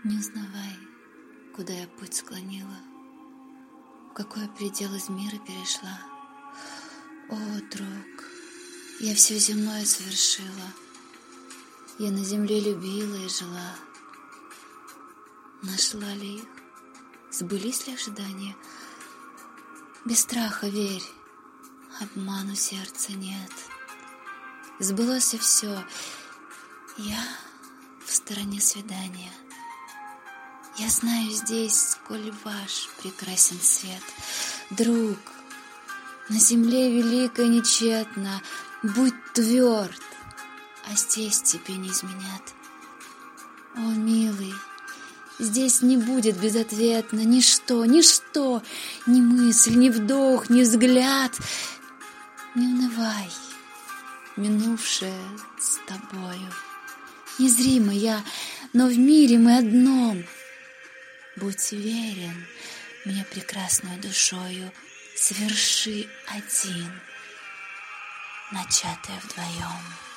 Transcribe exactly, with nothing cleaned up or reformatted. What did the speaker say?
Не узнавай, куда я путь склонила, в какой предел из мира перешла. О, друг, я все земное совершила, я на земле любила и жила. Нашла ли их? Сбылись ли ожидания? Без страха верь, обману сердца нет. Сбылось и все, я в стороне свидания. Я знаю здесь, сколь ваш прекрасен свет. Друг, на земле великой нечетно, будь тверд, а здесь тебе не изменят. О, милый, здесь не будет безответно ничто, ничто, ни мысль, ни вдох, ни взгляд. Не унывай, минувшее с тобою. Незримо я, но в мире мы одном. Будь верен мне прекрасной душою, соверши один, начатое вдвоем.